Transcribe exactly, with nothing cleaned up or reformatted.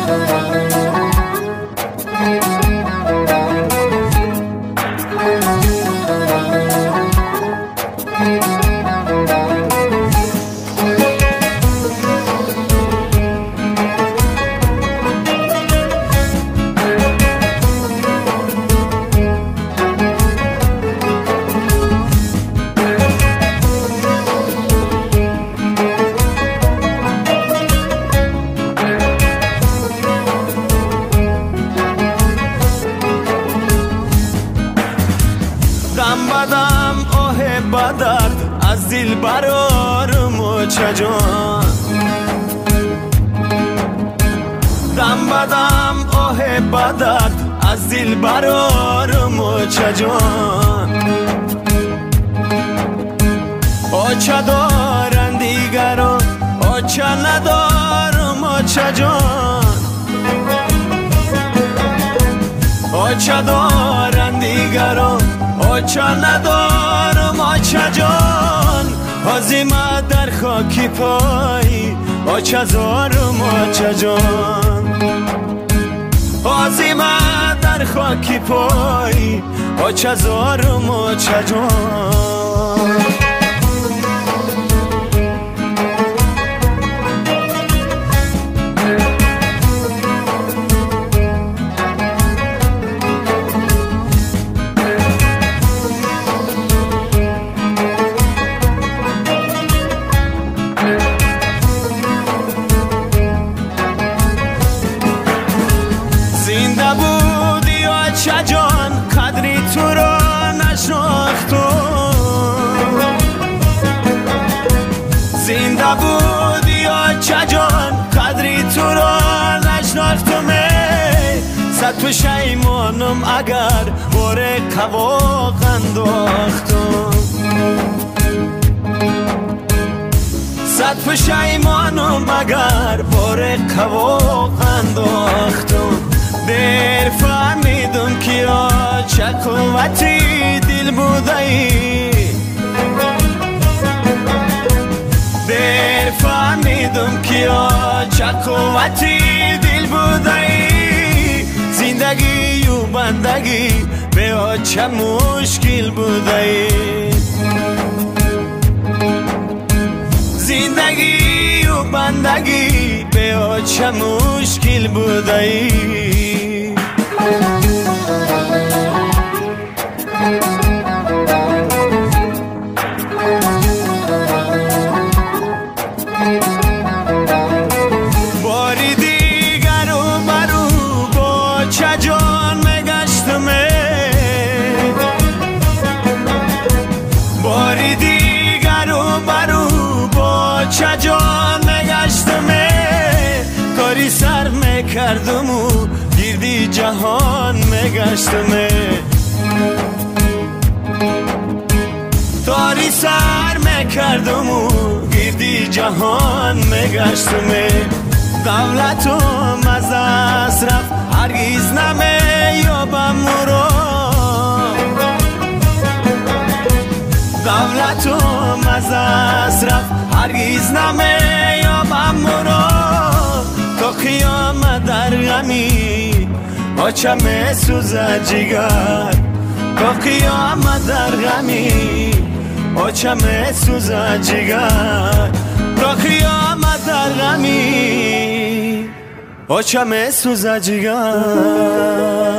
دم بدم آه بدرد از دل برارم و چجان دم بدم آه بدرد از دل برارم و چجان آچه دارن دیگران آچه ندارم و چجان آچه دارن دیگران آچه ندارم آچه جان آزیمه در خاکی پای آچه زارم آچه جان آزیمه در خاکی پای آچه زارم آچه جان زنده بودی آچه جان قدری تو را نشناختم زنده بودی آچه جان قدری تو را نشناختم صد پشیمانم اگر بار قواق انداختم صد پشیمانم اگر بار قواق انداختم دیر فهمیدم که چه قوتی دل بوده ای دیر فهمیدم که چه قوتی دل بوده ای زندگی و بندگی به چه مشکل بوده ای زندگی و بندگی به چه مشکل بوده ای باری دیگر و برو با چه جان میگشتم باری دیگر و برو با چه جان میگشتم کاری سر میکردم و گردی جهان میگشتم تاری سر میکردم و گردی جهان میگشتم دولتم از دست رفت هرگز نمیابم را دولتم از دست رفت هرگز نمیابم را تا قیامت در غمی آچه می سوزد جگر تا قیامت در غمی آچه می سوزد جگر تا قیامت در غمی آچه می سوزد جگر